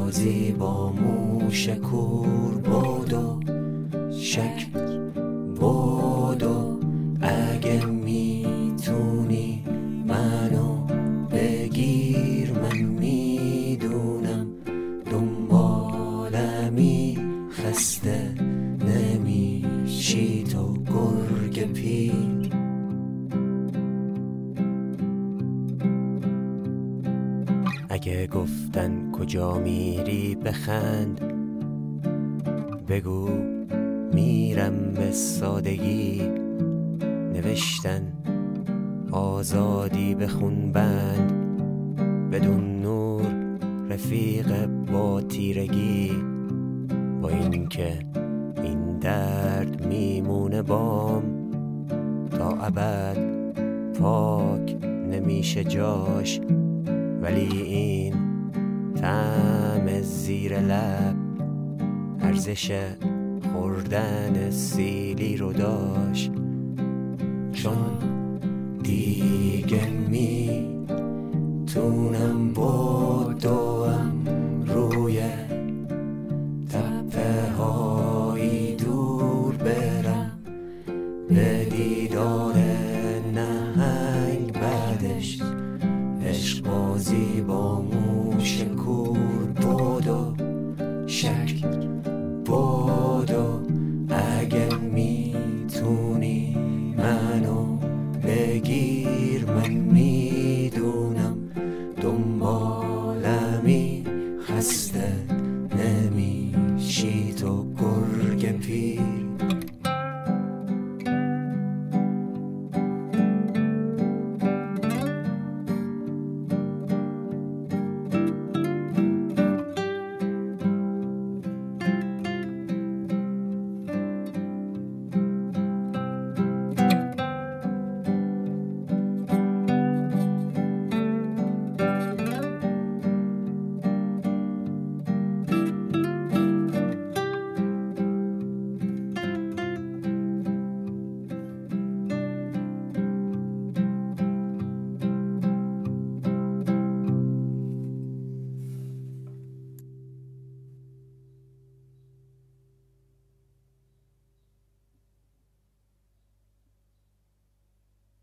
بازی با موشکور بودو، شک بودو. اگه میتونی منو بگیر، من میدونم دنبالمی، خسته نمیشی تو گرگ پیر. اگه گفتن کجا میری بخند، بگو میرم به سادگی. نوشتن آزادی بخون بند، بدون نور رفیق با تیرگی. با این که این درد میمونه بام تا ابد، پاک نمیشه جاش. ولی این طعم زیر لب ارزش خوردن سیلی رو داشت. چون دیگه میتونم بدوم روی تپه هایی دور برم، به